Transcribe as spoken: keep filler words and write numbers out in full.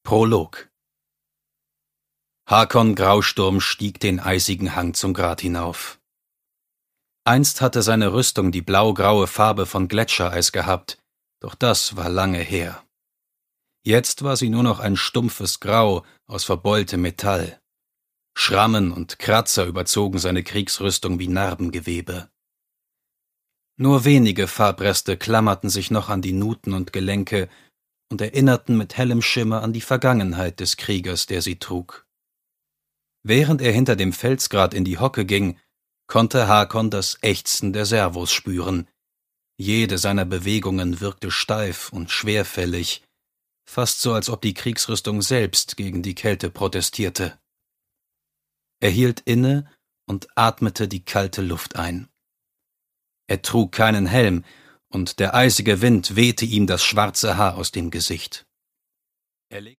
Prolog. Hakon Grausturm stieg den eisigen Hang zum Grat hinauf. Einst hatte seine Rüstung die blau-graue Farbe von Gletschereis gehabt, doch das war lange her. Jetzt war sie nur noch ein stumpfes Grau aus verbeultem Metall. Schrammen und Kratzer überzogen seine Kriegsrüstung wie Narbengewebe. Nur wenige Farbreste klammerten sich noch an die Nuten und Gelenke und erinnerten mit hellem Schimmer an die Vergangenheit des Kriegers, der sie trug. Während er hinter dem Felsgrat in die Hocke ging, konnte Hakon das Ächzen der Servos spüren. Jede seiner Bewegungen wirkte steif und schwerfällig, fast so, als ob die Kriegsrüstung selbst gegen die Kälte protestierte. Er hielt inne und atmete die kalte Luft ein. Er trug keinen Helm, und der eisige Wind wehte ihm das schwarze Haar aus dem Gesicht. Er legte